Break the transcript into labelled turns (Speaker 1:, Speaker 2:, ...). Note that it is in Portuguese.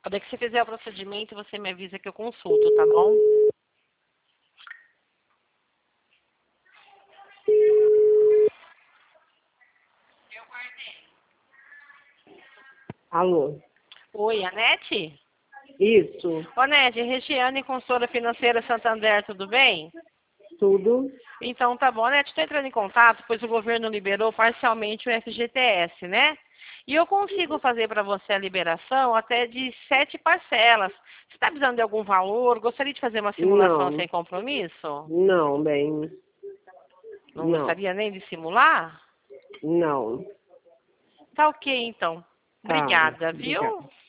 Speaker 1: Quando é que você fizer o procedimento, você me avisa que eu consulto, tá bom?
Speaker 2: Alô?
Speaker 1: Oi, Anete?
Speaker 2: Isso,
Speaker 1: Ô, Anete, Regiane, consultora financeira Santander, tudo bem?
Speaker 2: tudo?
Speaker 1: Então, tá bom, Anete, estou entrando em contato, pois o governo liberou parcialmente o FGTS, né? E eu consigo fazer para você a liberação até de 7 parcelas. Você está precisando de algum valor? Gostaria de fazer uma simulação
Speaker 2: Não,
Speaker 1: sem compromisso?
Speaker 2: não, bem,
Speaker 1: Não
Speaker 2: não,
Speaker 1: gostaria nem de simular?
Speaker 2: não.
Speaker 1: Tá ok, então.
Speaker 2: Tá,
Speaker 1: Obrigada,
Speaker 2: obrigada.
Speaker 1: viu?